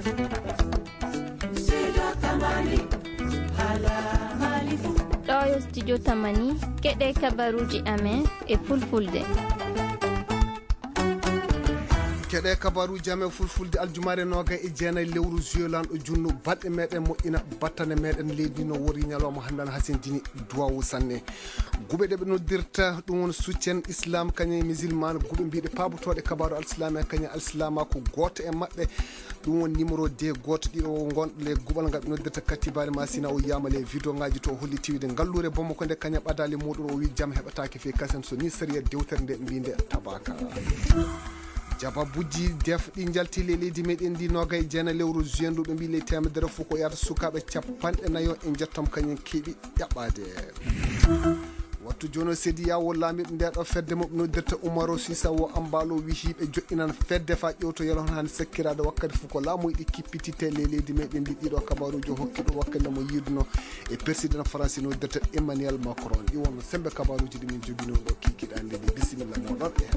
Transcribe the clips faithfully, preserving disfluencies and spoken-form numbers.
ɗo yo studio tamani keɗe kabaruji amen e fulfulde. keɗe kabaruji amen fulfulde aljumare noga e jeenayi lewru juelanɗo junno balɗe meɗen moƴƴina battane meɗen leydi no wori ñalawma handan hasindini duwawu sanne guɓe ɗeɓe noddirta ɗum woni soutien islam kañum musulman guɓe mbiɗe pabotoɗe kabaru alislama kañum alislama ko goto e mabɓe ɗum woni numéro de goto ɗiɗo gonɗo le guɓal ngal ɓe noddirta kattibare masina o yiyama le vidéo ngaji to holli tiwide ngallure bommo ko nde kañum ɓadali muɗum o wi jaam heɓatake fe kasen so ni sériya dewtere nde mbinde tabaka jababuji def ɗi jaltile leydi meɗen ndi noga e jeena lewru juin ɗo ɓe mbi le temedere fof ko yata sukaɓe capanɗe nayyo e jettom kañum keeɓi ƴaɓɓade wattu joni o seedi yawo laamiɗo nde ɗo fedde moɓe noddirta oumaro sisa wo ambalo wi hiɓe joƴƴinan fedde fa ƴewto yalon hani sekkirade wakkati fof ko laamu yiɗi kippitite le leydi meɗen ndi ɗiɗo kabaruji hokkiɗo wakkille mo yiduno e président français noddirta Emmanuel Macron ɗi wonno sembe kabaruji ɗi min jogino ɗo kikiɗande ɗi bisimilla moɗon e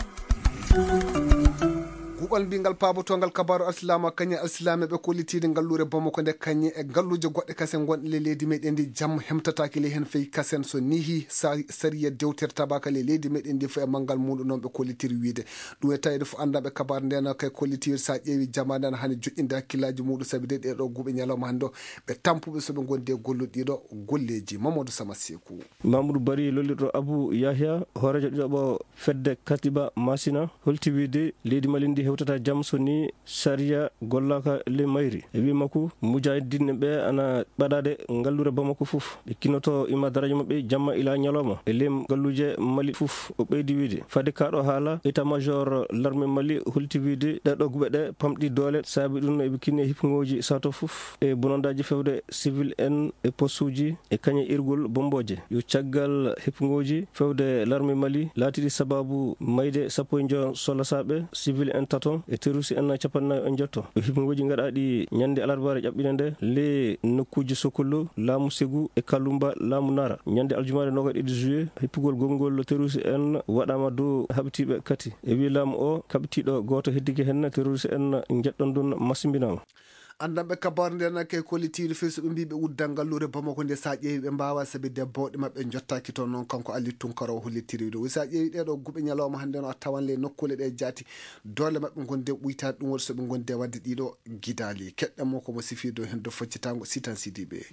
heɗa guɓal mbingal pabotogal kabaru alsilama kañe alsilame ɓe kollitide ngallure bamako nde kañe e ngalluje goɗɗe kasen gonɗe le leydi meɗen ndi jaam hemtatake le hen feyi kasen so nihi sariya dewtere tabaka le leydi meɗen ndi fo e manggal muɗum noon ɓe kollitiri wiide ɗum e tawide fo andaɓe kabaru ndena kay kollitiri sa ƴeewi jamade an hani joƴƴinde hakkillaji muɗum saabi de ɗeɗo guuɓe ñalawma hande o ɓe tampuɓe soɓe gondi e golluɗiɗo golleji Mamadou Sama Sekou Mamadou Bari lollirɗo Abou Yahya horejo ɗiɗoɓo fedde Katiba Masina holti wiide leydi Mali ndi hewtata jaam so ni saria gollaka le mayri e wi makko mujahidine ɓe ana ɓaɗade ngallure Bamako fof ɓe kinoto ima daraja mabɓe jamma ila ñalawma e lem galluje Mali fof o ɓeydi wiide fade kaɗo haala état major l'armée Mali holti wiide ɗeɗo guɓe ɗe pamɗi doole saabi ɗum eɓe kinni hippogoji sato fof e bonondaji fewde civil en e poste uji e kañe irgol bomboje yo caggal hippogoji fewde l'armée Mali laatiɗi sababu mayde sappo e jo solasaɓe civil en taton e terroriste en capannayyi on jetto e hippogoji gaɗaɗi ñande alarbare ƴaɓɓine nde le nokkuji Sokollo laamu Ségou e Kalumba laamu Nara ñande aljumare noga ɗiɗi juillet hippugol gongol terroriste en waɗama dow haɓitiɓe kati e wi laamu o kaɓitiɗo goto heddiki hen terroriste en jeɗɗon ɗum masimbinama andanɓe kabaru ndena kay kollitiɗo fewi soɓe mbi ɓe udda ngallure Bamako nde sa ƴeewi ɓe mbawa saabi debboɗe mabɓe jottaki toon noon kanko Ali Tunkara o hollitiri wiide sa ƴeewi ɗeɗo guuɓe ñalawma hande no a tawan le nokkule ɗe jaati dole mabɓe gonde ɓuytade ɗum waɗi soɓe gonde wadde ɗiɗo guidali keɗɗenmo komo sifi dow hen do foccitago Sitan Sidiɓe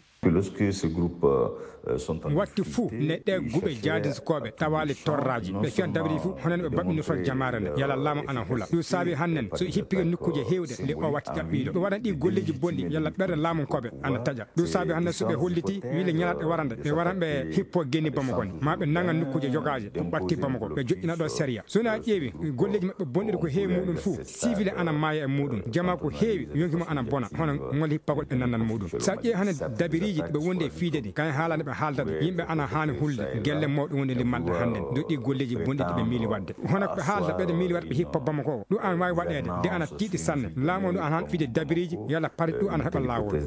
watti fuu neɗɗe guuɓe jaadi sukoɓe tawali torraji ɓe fiyan dabri fuu honen ɓe baɓɓinotol jamare nde yalla laamu ana hula ɗum saabi hannen so hippige nokkuje hewɗe nde o watti ƴaɓɓiɗo ɓe waɗan ɗi golleji bonɗi yalla ɓerde laamunkoɓe ana taƴa ɗum saabi hannde soɓe holliti wiile ñalaɗe warande ɓe waran ɓe hippo geni Bamako ni ma ɓe naggan nokkuje jogaje ɗum ɓatti Bamako ɓe joƴƴina ɗo séria sona ƴeewi golleji mabɓe bonɗiɗe ko heewi muɗum fuu civil ana maaya e muɗum jama ko heewi yonkimo ana bona hono ngol hippagol ɓe nandan muɗum sa ƴeewi hannde dabiriji ɓe wonde e fiide ɗi kañ haalande ɓe haalda ɗo yimɓe ana hani hulde gelle mawɗum woni limmanɗe hannde doɗɗi golleji bonɗiɗi ɓe miili wadde hono ɓe haalda ɓeɗe miili wadde ɓe hippa Bamako o ɗum ana wawi waɗede nde ana tiiɗi sanne laamu ɗum ana han fiide dabiriji yalla pari ɗum ana heɓa lawol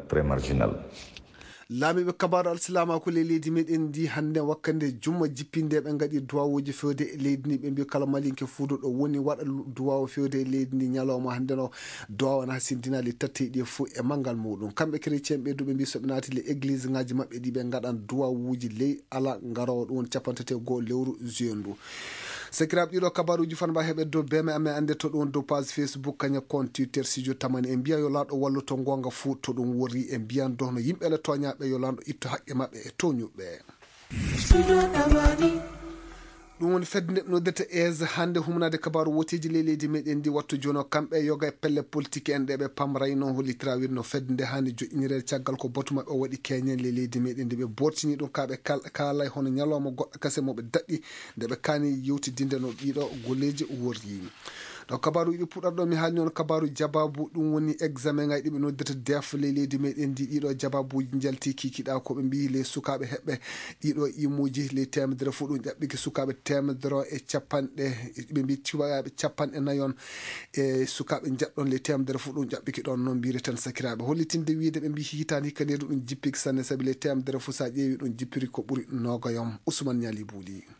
laamiɓe kabaru alsilama ko le leydi meɗen ndi hande wakkande jumma jippinde ɓe gaɗi duwawuji fewde e leydi ndi ɓe mbi kala malinke fuudo ɗo woni waɗa duwawu fewde e leydi ndi ñalawma hande no duwawu ana hasindinali tatteɗi fo e manggal muɗum kamɓe chrétien ɓe du ɓe mbi soɓe naati le église ngaji mabɓe ɗi ɓe gaɗan duwawuji ley ala garowo ɗum woni capantati goho lewru juin ndu sekiraɓe ɗiɗo kabaruji fan mba heɓe dow beme amen ande to ɗum dow page Facebook kaña compte Twitter studio tamani e mbiya yo laaɗo walluto gonga fuu to ɗum wori e mbiyan dohno yimɓele toñaɓe yo lanɗo itto haqqe mabɓe e toñuɓe ɗum woni fedde nde noddete aise hande humnade kabaru woteji le leydi meɗen ndi wattu joni o kamɓe yoga e pelle politique en ɗe ɓe pamray noon hollitira wiide no fedde nde hande joƴƴinirede caggal ko batu mabɓe o waɗi keñen le leydi meɗen ndi ɓe bortini ɗum kaɓe kaalay hono ñalawma goɗɗo kase moɓe daɗɗi nde ɓe kani yewtidinde no ɗiɗo golleji worri ɗo kabaru yiɗi puɗɗata ɗo mi haalni on kabaru jababu ɗum woni examen ngaji ɗiɓe noddata def le leydi meɗen ndi ɗiɗo jababuji jalti kikiɗa koɓe mbi le sukaɓe heɓɓe ɗiɗo imuji le temedere fo ɗum ƴaɓɓiki sukaɓe temedere e capanɗe ɓe mbi cuwaɓe capanɗe nayon e sukaɓe jaɓɗon le temedere fo ɗum ƴaɓɓiki ɗon noon mbireten sakiraɓe hollitinde wiide ɓe mbi hitani hikkandi ɗum jippiki sanne saabi le temedere fo sa ƴeewi ɗum jippiri ko ɓuuri nogayom Ousmane Niali Bouli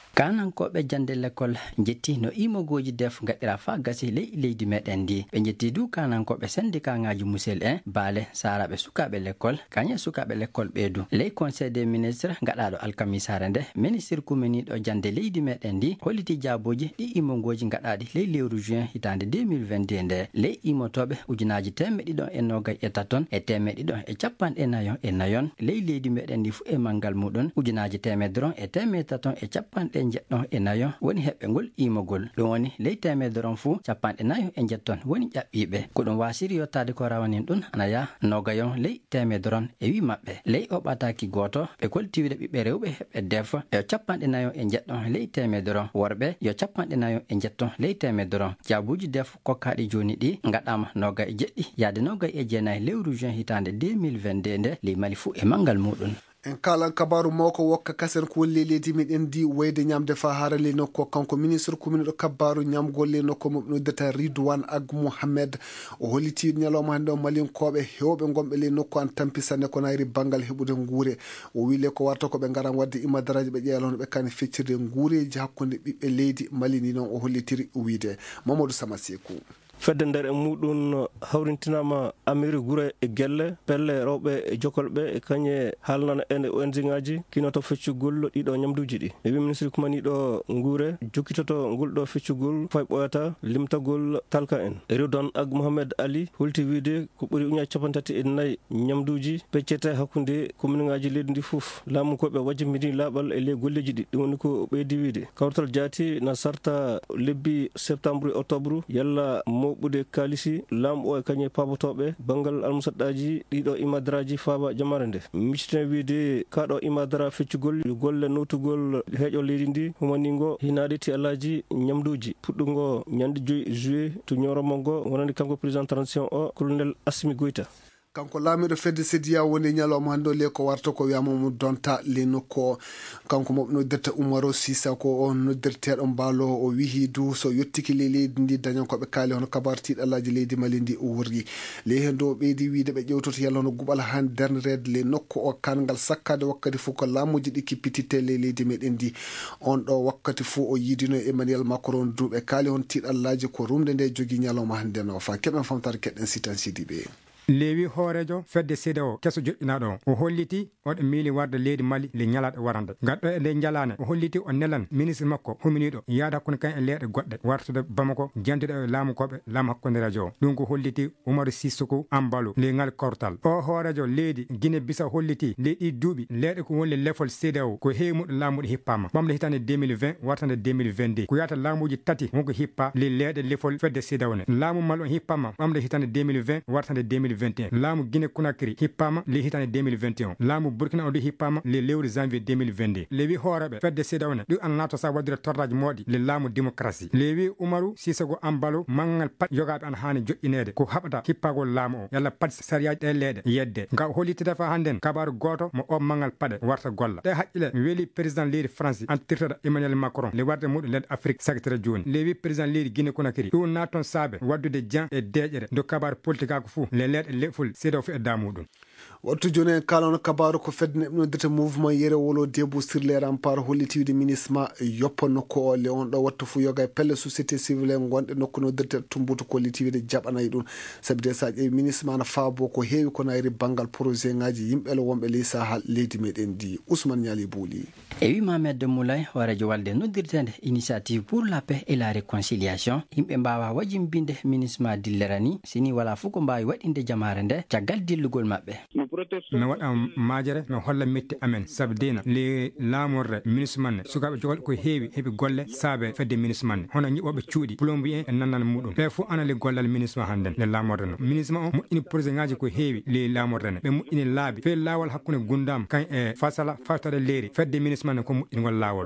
kanankoɓe jande l'école jetti no imogoji def gaɗira fa gasi ley leydi meɗen ndi ɓe jetti du kanankoɓe syndicat ngaji musel en baale saraɓe sukaɓe l'école kañe sukaɓe l'école ɓeydu ley conseil des ministres gaɗaɗo alkamisare nde ministre kumeniɗo jande leydi meɗen ndi holliti jaaboji ɗi imogoji gaɗaɗi ley lewru juin hitande deux mille vingt-deux nde ley imotoɓe ujunaji temedde ɗiɗon e nogay e taton e temedde ɗiɗon e capanɗe nayon e nayon ley leydi meɗen ndi fu e mangal muɗum ujunaji temedde e temedde taton e capanɗe jeɗɗon e nayon woni heɓɓe ngol imogol ɗum woni ley temedde ron fuu capanɗe nayo e jetton woni ƴaɓɓiɓe ko ɗum wasiri yottade ko rawanin ɗum anaya nogayon ley temedde ron e wi maɓɓe ley o ɓataki goto ɓe koltiwiɗe ɓiɓɓe rewɓe heɓɓe def yo capanɗe nayo e jeɗɗon ley temedde ron worɓe yo capanɗe nayo e jetton ley temedde ron jaabuji def kokkaɗi joni ɗi gaɗama noga e jeɗɗi yaade noga e jeenayi lewru juin hitande deux mille vingt-deux nde ley mali fuu e mangal muɗum en kalan kabaru mawko wokka kasen ko wolli leydi meɗen ndi wayde ñamde fa harale nokko kanko ministre commune ɗo kabaru ñamgolle nokko mo noddata Ridwan Ag Mohamed o holliti ñalawma hande o malinkoɓe hewɓe gomɓe ley nokku an tampisane ko nayri banggal heɓude guure o wile ko warta koɓe garan wadde imadaraji ɓe ƴeelono ɓe kane feccirde guureji hakkude ɓiɓɓe leydi Mali ni noon o hollitiri wiide Mamadou Samasekou fedde nder e muɗum hawrintinama amiri gure e gelle pelle rewɓe e jokolɓe e kañe haalnana ene O N G ngaji kinoto feccugol ɗiɗo ñamduji ɗi e wi ministre kumaniɗo guure jokkitoto ngolɗo feccugol fay ɓoyata limtagol talka en Ridwan Ag Mohamed Ali hulti wiide ko ɓuuri uñaji capantati e nayyi ñamduji peccete hakkude commune ngaji leydi ndi foof laamu koɓe wajjimini laaɓal e ley golleji ɗi ɗum woni ko ɓeydi wiide kawtal jaati na sarta lebbi septembre e octobre yalla ɓude kalisi laamu o e kañe pabotoɓe banggal almusaɗɗaji ɗiɗo imadaraji faaba jamare nde miccitene wiide kaɗo imadara feccugol golle notugol heeƴo leydi ndi humanigo hinade ti alaji ñamduji puɗɗugo ñande joyyi juillet to ñoromo ngo wonani kanko président transition o colonel Assimi Goïta kanko laamiɗo fedde sédia woni ñalawma hannde o le ko warta ko wiyama mo donta le nokku o kanko moɓe noddirta Oumaro Sissa ko on noddirteɗo mbaalo o wihi du so yettiki ley leydi ndi dañon koɓe kaali hono kabar tiɗalaji leydi Mali ndi o wurri ley hen do ɓeydi wiide ɓe ƴewtoto yalla hono guɓal han dernirede le nokku o kangal sakkade wakkati fof ko laamuji ɗi kippititte ley leydi meɗen ndi on ɗo wakkati fof o yiidino Emmanuel Macron du ɓe kaali hon tiɗalaji ko rumde nde jogui ñalawma hannde no fa keɓen famtare keɗɗen sitan sidi ɓe leewi hoorejo fedde seeda o keso joƴƴinaɗo o o holliti oɗo miili warde leydi Mali le ñalaɗo warande gaɗɗo e nde jalane o holliti o nelan ministre makko huminiɗo yaada hakkude kan e leeɗe goɗɗe wartude Bamako jantude e laamu koɓe laamu hakkude radio o ɗum ko holliti Oumaro Sissoko Ambalu le ngal kortal o hoorejo leydi Guinée Bissau holliti ley ɗi duuɓi leeɗe ko woni lefol seeda o ko heewi muɗo laamuɗo hippama ɓamde hitande deux mille vingt wartande deux mille vingt-deux ko yata laamuji tati wonko hippa le leeɗe lefol fedde seeda o ne laamu mal on hippama ɓamde hitande deux mille vingt wartande deux mille vingt et un laamu Guinée Conakry hippama le hitande deux mille vingt et un laamu Burkina o du hippama le lewru janvier deux mille vingt-deux lewi hooreɓe fedde seeda one ɗum an nato sa waddire torraji moɗi le laamu démocratie lewi Oumarou Sissoko Ambalo mangal pat jogaɓe an hani joƴƴinede ko haɓata hippagol laamu o yalla pat sariyaji ɗe leeɗe yedde nga hollitide fa hannden kabaru goto mo o mangal paɗe warta golla ɗe haqqile mi weeli président leydi France antirtoɗo Emmanuel Macron le warde muɗum leydi Afrique secrétaire joni lewi président leydi Guinée Conakry ɗum naton saabe waddude jan e deƴƴere do kabaru politique ako fou le leeɗe lefol seeda o fu e damuɗum wattu joni en kalano kabaru ko fedde noddirta mouvement yere wolo debout sur les remparts hollitiwde ministre yoppa nokku o le on ɗo wattu fu yoga e pelle société civile en gonɗe nokku noddirta tumbuto kollitiwde jaɓanayi ɗum sabi de sa ƴeewi ministre ma no faabo ko heewi ko nayri banggal projet ngaji yimɓele wonɓe ley sahal leydi meɗen ndi Ousmane Niali Bouli e wi Mamed Moulay horejo walde noddirtede initiative pour la paix et la réconciliation yimɓe mbawa wajimbinde ministre ma dillerani sini wala fof ko mbawi waɗinde jamare nde caggal dillugol maɓɓe mi waɗa majere mi holla metti amen saabu dina le laamorde ministre manne sukaɓe jogol ko heewi heeɓi golle saabe fedde ministre manne hono ñiɓoɓe cuuɗi plombier e nannana muɗum ɓe fof ana le gollal ministre ma hannden le laamorde no ministre ma o moƴƴini projet ngaji ko heewi le laamorde ne ɓe moƴƴini laabi fe laawol hakkude gundam kan e fasala faftade leeri fedde ministre manne ko moƴƴingol laawol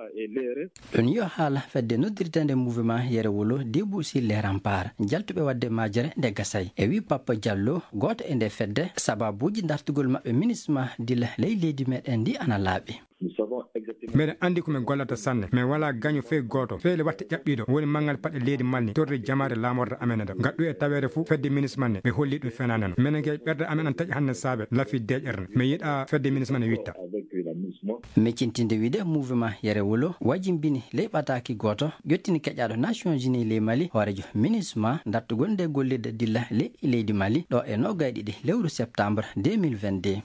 ɗum yo haala fedde noddirtede mouvement yere wolo debout sur les remparts jaltuɓe wadde majere nde gasay e wi Papa Diallo goto e nde fedde sababuji dartugol maɓɓe ministre ma dilla ley leydi meɗen ndi ana laaɓi mbeɗen andi komin gollata sanne mais wala gaño fe goto feele watte ƴaɓɓiɗo woni mangal paɗe leydi malni torde jamare lamorde amene ɗo gaɗɗu e tawede fou fedde ministre manne ɓe holli ɗum fenaneno minen ke ɓerde amen an taaƴi hannde saabe lafi deƴerne mi yiiɗa fedde ministre manne witta meccintinde wiide mouvement yere wolo wajimbini ley ɓataki goto ƴettini keƴaɗo nations unis ley mali hoorejo MINUSMA dartugol nde gollirde dilla ley leydi mali ɗo e noggay ɗiɗi lewru septembre deux mille vingt-deux.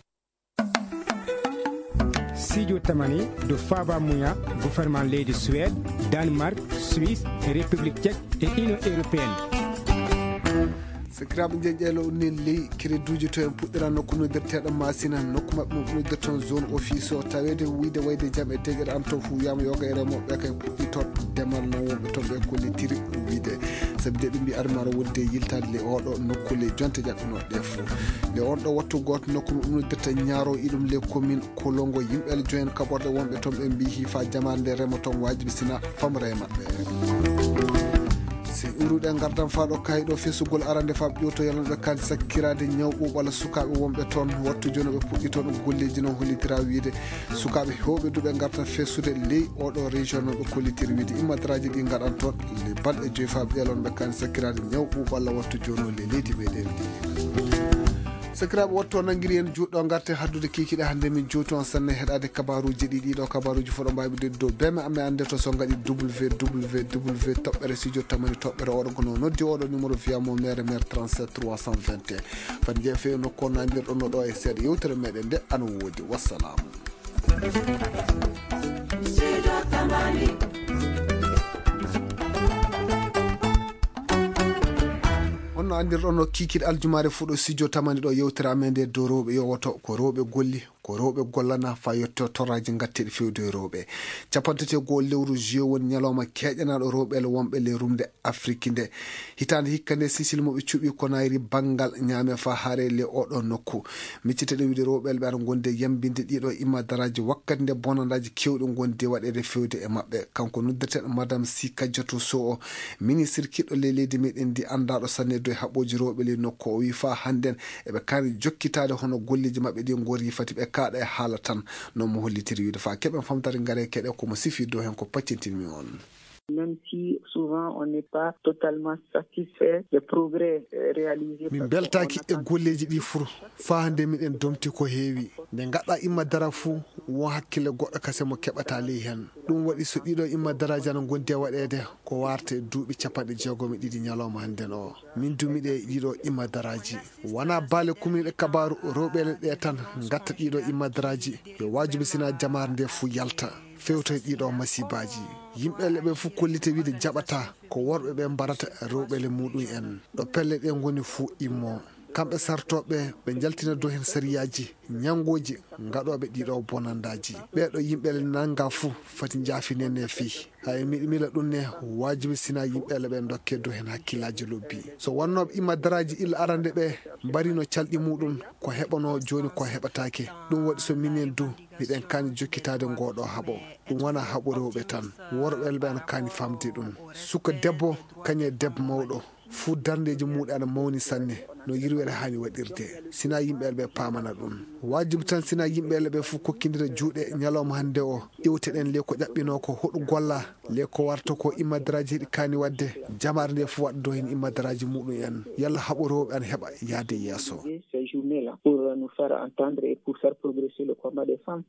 Studio Tamani do Faba Mouya gouvernement leydi Suède, Danemark, Suisse, République tchèque et Union européenne. sakiraɓe jeeƴeelo ni ley créduji to en puɗɗira nokku noddirteɗo masina nokku mabɓe mo noddir toon zone office o tawede wiide wayde jaam e deƴere an to fu wiyama yoga e remoɓe kay puɗɗi toon demal no wonɓe toon ɓe kollitiri wiide saabi de ɓe mbi armara wonde yiltade le oɗo nokku le jonte jaɓɓinoɗe fo le on ɗo wattu goto nokku mo noddirta ñaaro iɗum le commune kolongo yimɓele joyen kaɓorde wonɓe toon ɓe mbi hifa jamade nde remo toon wajibi sina famre mabɓe si uruɗe gardan faɗo kayiɗo fesugol arande faɓe ƴewto yalnoɓe kalde sakkirade ñaw ɓuɓala sukaɓe wonɓe toon wattu joni ɓe puɗɗi toon golleji noon hollitira wiide sukaɓe hewɓe duɓe garta fesude ley oɗo région noon ɓe kollitiri wiide immadaraji ɗi gaɗan toon le balɗe joyi faɓe ƴelonɓe kalde sakkirade ñaw ɓuɓalla wattu joni o le leydi meɗen ndi sakiraɓe watto nanguiri en juɗɗo garte haddude kikiɗe hannde min jowti on sanne heɗade kabaruji ɗi ɗiɗo kabaruji foɗo mbawi de dow beme amme ande to so gaɗi www toɓɓere studio tamani toɓɓere oɗo gono noddi oɗo numéro wiyamo maire maire trente-sept trois cent vingt et un fan jeeya fewi nokko nadirɗon no ɗo e seeɗa yewtere meɗen nde ana woodi wassalamu. on no andirɗon no kikiɗe aljumare fuɗo studio tamani ɗo yewtere amen nde dow rewɓe yowoto ko rewɓe golli ko rewɓe gollana fa yetto torraji gatteɗe fewde e rewɓe capantete goo lewru juillet woni ñalawma keƴanaɗo rewɓele wonɓe le rumde afrique nde hitande hikka nde sisil moɓe cuuɓi ko nayri banggal ñaame fa haare le oɗo nokku micciteɗe wiide rewɓele ɓe aɗa gonde yambinde ɗiɗo immadaraji wakkati nde bonandaji kewɗe gondi waɗede fewde e mabɓe kanko noddirteɗo madame si kadjatou sow o ministre kiɗɗo le leydi meɗen ndi andaɗo sanne doye haɓoji rewɓe le nokku o wi fa hannden eɓe kani jokkitade hono golleji mabɓe ɗi gori fati ɓe kaɗa e haala tan non mo hollitiri wiide fa keɓen famtare gaare keɗe komo sifi dow hen ko paccintinmi on. Même si souvent on n'est pas totalement satisfait des progrès réalisés. min beltaki e golleji ɗi fur fa hande miɗen domti ko heewi nde gaɗɗa immadara fuu won hakkille goɗɗo kase mo keɓata ley hen ɗum waɗi so ɗiɗo immadaraji ana gondi e waɗede ko warta e duuɓi capanɗe jeegom e ɗiɗi ñalawma hannden o min dumiɗe e ɗiɗo immadaraji wona baale kumniɗe kabaru rewɓele ɗe tan gatta ɗiɗo immadaraji yo wajibi sina jamare nde fuu yalta fewto e ɗiɗo masibaji yimɓele ɓe fof kollite wiide jaɓata ko worɓe ɓe mbarata rewɓele muɗum en ɗo pelle ɗe goni fuu immo kamɓe sartoɓe ɓe jaltina dow hen sariyaji ñangoji gaɗoɓe ɗiɗo bonandaji ɓeɗo yimɓele nanga fuu fati jaafinene fi hay miɗo mila ɗum ne wajibi sina yimɓele ɓe dokke dow hen hakkillaji lobbi so wannoɓe immadaraji illa arande ɓe mbarino calɗi muɗum ko heɓano joni ko heɓatake ɗum waɗi so minen du miɗen kani jokkitade ngoɗo haaɓo ɗum wona haaɓo rewɓe tan worɓele ɓe ana kani famde ɗum suka debbo kañe debbo mawɗo fuu dardeji muɗum ana mawni sanne no yirwere hani waɗirde sina yimɓele ɓe pamana ɗum wajibi tan sina yimɓele ɓe fof kokkidira juuɗe ñalawma hande o ƴewteɗen le ko ƴaɓɓino ko hoɗo golla le ko warta ko immadaraji ɗi kani wadde jamare nde fof waɗa dow hen immadaraji muɗum en yalla haaɓo rewɓe ana heeɓa yaade yesso. Ces journées-là pour nous faire entendre et pour faire progresser le combat des femmes.